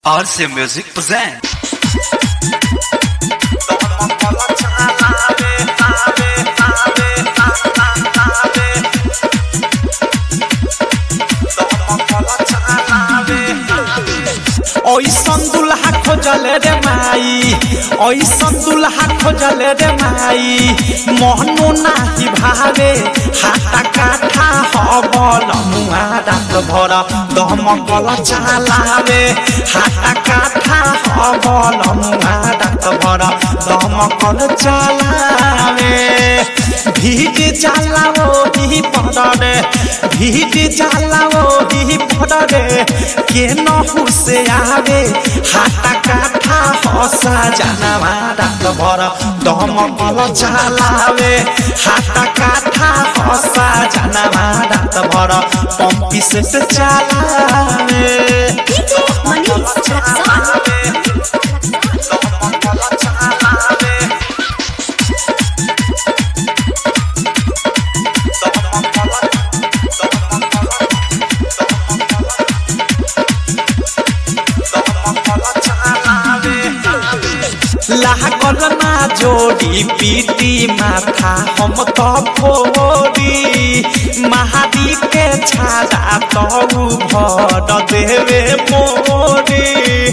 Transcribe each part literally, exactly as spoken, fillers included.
R C Music present. ओइसन दुल्हा खोजले रे माई ओइसन दुल्हा खोजले रे माई मोहनो नाही भावे हाटा काठा हबल मुआ रात भर दमकल चलावे हाटा काठा हबल मुआ रात भर दमकल चलावे भीज जाला ओही पड़े भीज जाला ओही पड़े के नहु से आवे हाटा काठा हसा जानवा रात भर दमकल चलावे हाटा काठा हसा जानवा रात भर पंपी से चलावे लागल ना जोड़ी पीटी माथा हम तो फोड़ी महादी के छाड़ा तो भर देवे मोड़ी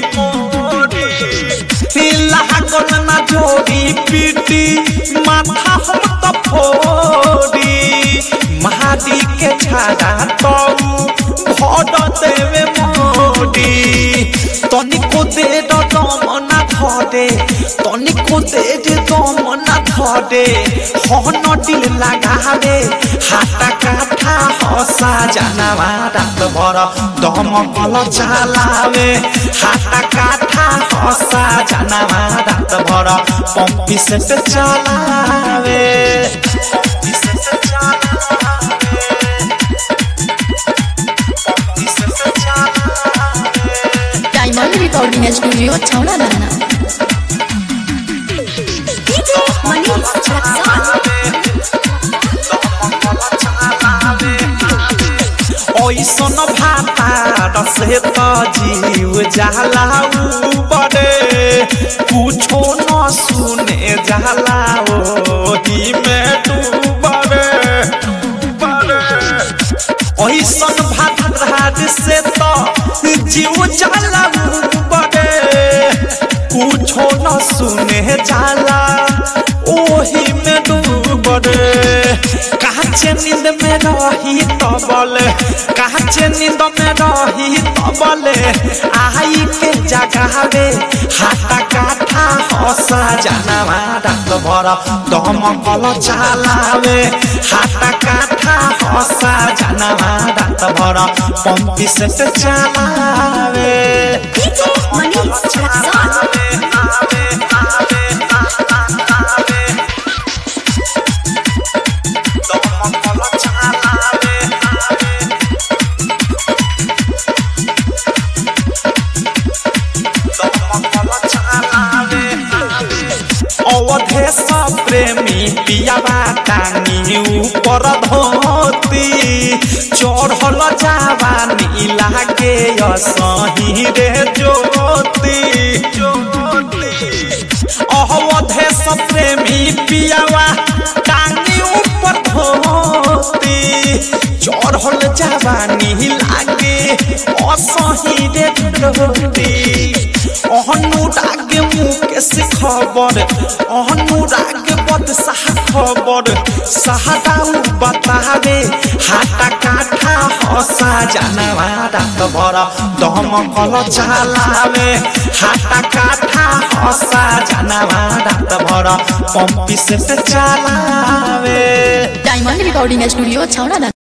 लागल ना जोड़ी पीटी माथा हम तो फोड़ी महादी के छाड़ा तो भर देवे मोड़ी तनिको दे दम ना धरे तनिको दे दम ना धरे हन दिल लगावे हाटा काठा हसा जानवा रात भर दमकल चलावे हाटा काठा हसा जानवा रात भर पंपी से चलावे पंपी से चलावे पंपी से चलावे डायमंड रिकॉर्डिंग स्टूडियो छौड़ा दाना ओइसन भाता से तो जीव जाला बड़े कुछो न सुने जाला ओही में डूबे ओइसन भात से तो जीव जाला बड़े कुछो न सुने जाला ओही में डूबे काचे नींद में रही तबले काचे नींद में रही तबले आई के जगावे हाटा काठा हसा जानवा रात भर दमकल चलावे हाटा काठा हसा जानवा रात भर पंपी से चलावे अवधेश प्रेमी पियावा टांगी ऊपर धोती चढ़ल जवानी लागे सही रे ज्योति अवधेश प्रेमी पियावा टांगी ऊपर धोती चढ़ल जवानी लागे असही रे ज्योति अनुराग मुकेश खबर अनुराग बदशाह खबर सहदाऊ बतावे हाटा काठा हसा जानवा रात भर दमकल चलावे हाटा काठा हसा जानवा रात भर पंपी से चलावे डायमंड रिकॉर्डिंग स्टूडियो छौड़ा दाना।